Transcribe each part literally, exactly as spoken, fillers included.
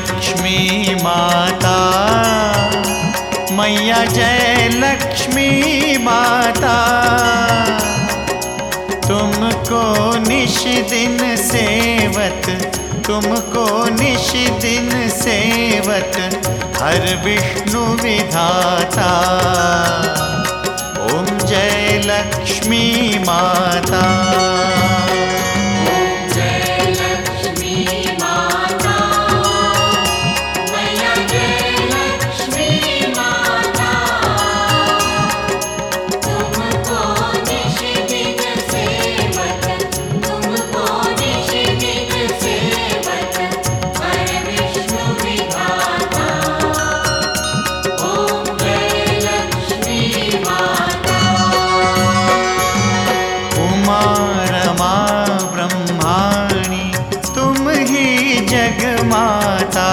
लक्ष्मी माता, मैया जय लक्ष्मी माता। तुमको निश दिन सेवत, तुमको निश दिन सेवत, हर विष्णु विधाता। ओम जय लक्ष्मी माता। माता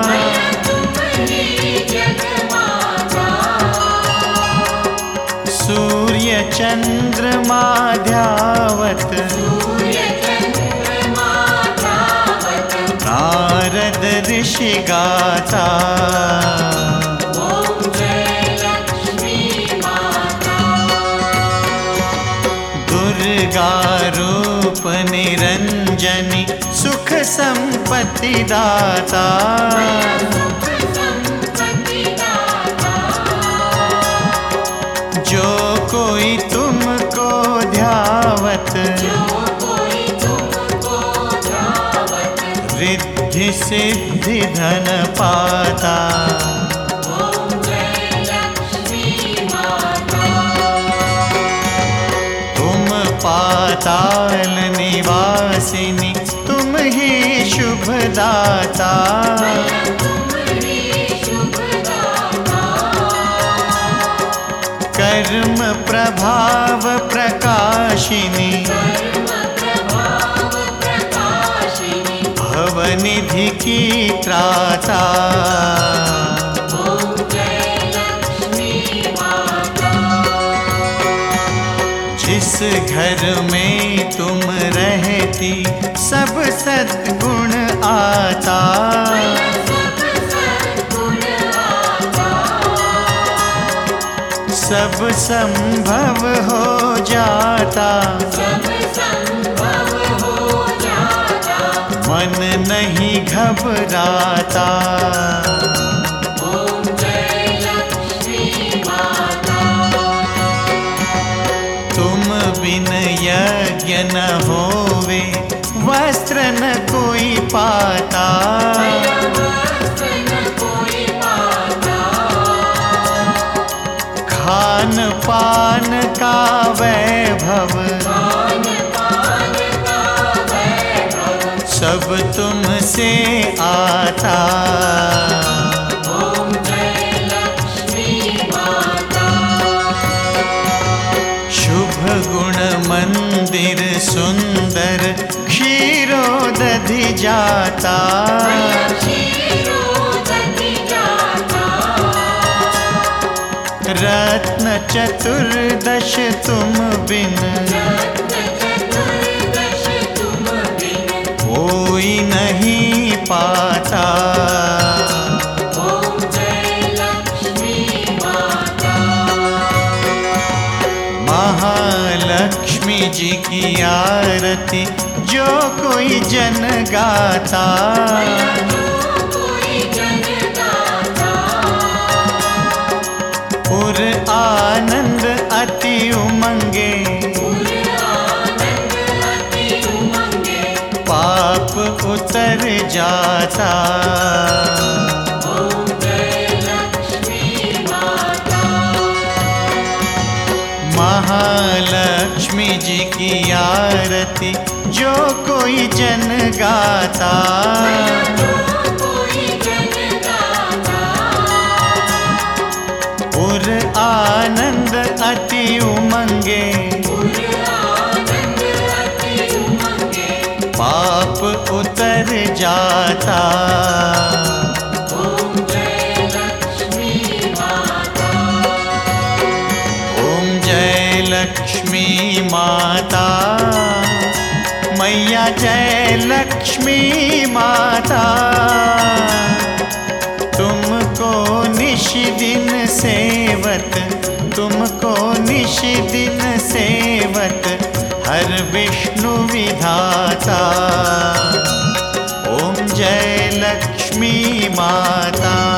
सूर्य चंद्रमा ध्यावत, नारद ऋषि गाता। दुर्गा रूप निरंजनी, सुख संपत्ति दाता। जो कोई तुमको ध्यावत, रिद्धि सिद्धि धन पाता। तुम पाताल निवासिनी, तुम ही शुभ दाता। कर्म प्रभाव प्रकाशिनी, भवनिधि की त्राता। जिस घर में तुम रहती, सब सद्गुण आता। सब संभव हो जाता, मन नहीं घबराता। तुम बिन यज्ञ न होवे, वस्त्र न कोई पाता। खान पान का वैभव, सब तुमसे आता। शुभ गुण मंदिर सुंदर, क्षीरोदधि जाता। रत्न चतुर्दश तुम बिन, कोई नहीं पाता। महालक्ष्मी जी की आरती, जो कोई जन गाता। पुर आनंद अति उमंगे, पाप उतर जाता। महालक्ष्मी जी की आरती, जो कोई जन गाता। पुर आनंद अति उमंगे, पाप उतर जाता। ओम जय लक्ष्मी माता। ओम जय लक्ष्मी माता, मैया जय लक्ष्मी माता। दिन सेवत, तुमको निश दिन सेवत, हर विष्णु विधाता। ओम जय लक्ष्मी माता।